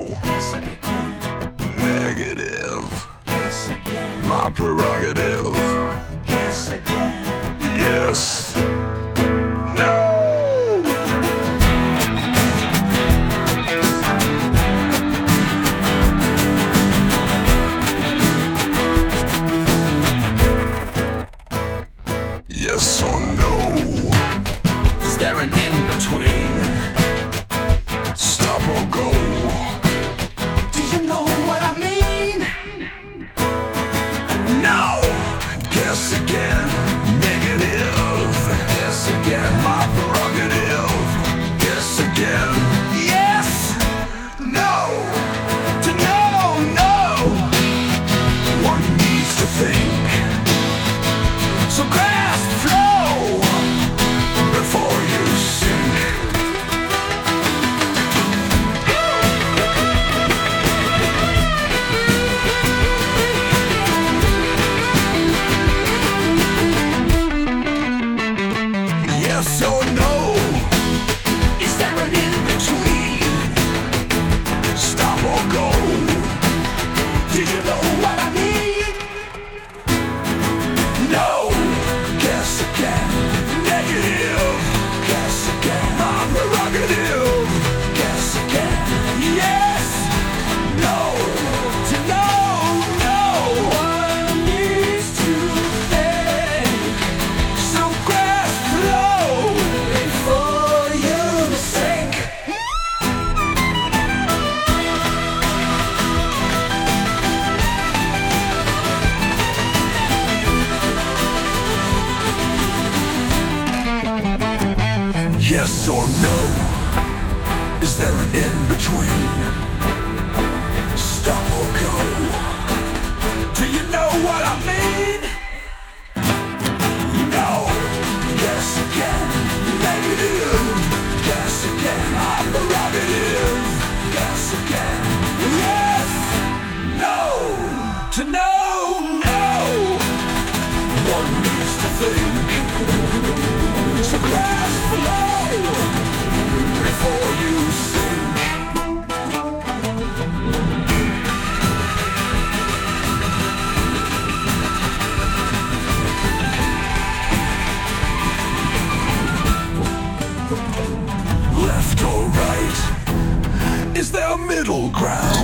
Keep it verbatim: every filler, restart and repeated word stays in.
Negative. My prerogative. Yes. No. Yes or no? Staring in between. Stop or go? Do you know what I mean? No. Guess again. Negative. Guess again. My prerogative. Guess again. Yes. No. To know, no. One needs to think. So grasp flow Before you sink. Yes or no? Is there an in between? Stop or go? Did you know what I mean? No. Guess again. Negative. Guess again. My prerogative. Guess again. Yes. No. To know, no. One needs to think. So grasp flow before you sink. Yes or no? Is there an in between? Stop or go? Do you know what I mean? No. Yes again. Negative. Guess again. My prerogative. Guess again. Yes. No. To know, no. One needs to think. So grasp flow before you sink. Left or right? Is there a middle ground?